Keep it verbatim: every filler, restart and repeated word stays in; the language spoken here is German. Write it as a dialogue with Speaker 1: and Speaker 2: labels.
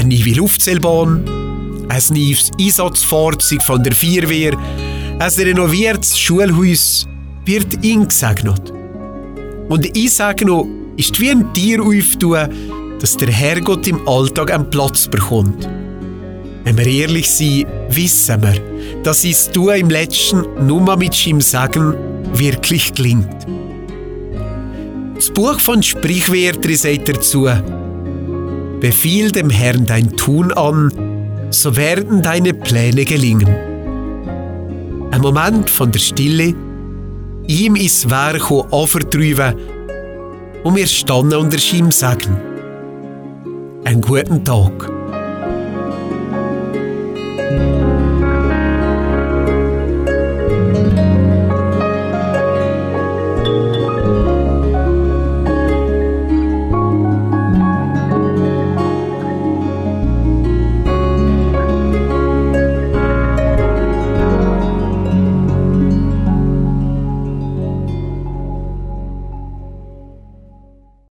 Speaker 1: eine neue Luftseilbahn, ein neues Einsatzfahrzeug von der Feuerwehr, ein renoviertes Schulhaus wird eingesegnet. Und Einsegnung ist wie ein Tier auftun, dass der Herrgott im Alltag einen Platz bekommt. Wenn wir ehrlich sind, wissen wir, dass es Tun im Letzten nur mit seinem Segen wirklich gelingt. Das Buch von Sprichwörtern sagt dazu: Befiehl dem Herrn dein Tun an, so werden deine Pläne gelingen. Ein Moment von der Stille, ihm ins Werk anvertrauen und wir standen unter seinem Segen. Einen guten Tag.